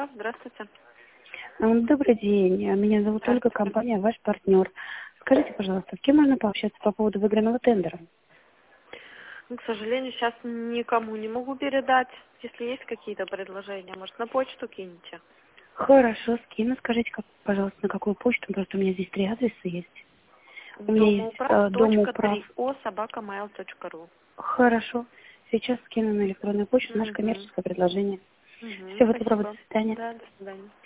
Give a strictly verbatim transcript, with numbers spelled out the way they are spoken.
Домоуправ, здравствуйте. Добрый день. Меня зовут Ольга, компания «Ваш партнер». Скажите, пожалуйста, с кем можно пообщаться по поводу выигранного тендера? Ну, к сожалению, сейчас никому не могу передать. Если есть какие-то предложения, может, на почту кинете. Хорошо, скину. Скажите, как, пожалуйста, на какую почту? Просто у меня здесь три адреса есть. У меня есть э, Домоуправ. Домоуправ точка три о собака mail точка ру. Хорошо. Сейчас скину на электронную почту наше Угу. коммерческое предложение. Угу. Всего доброго, до Спасибо. свидания. Да, до свидания.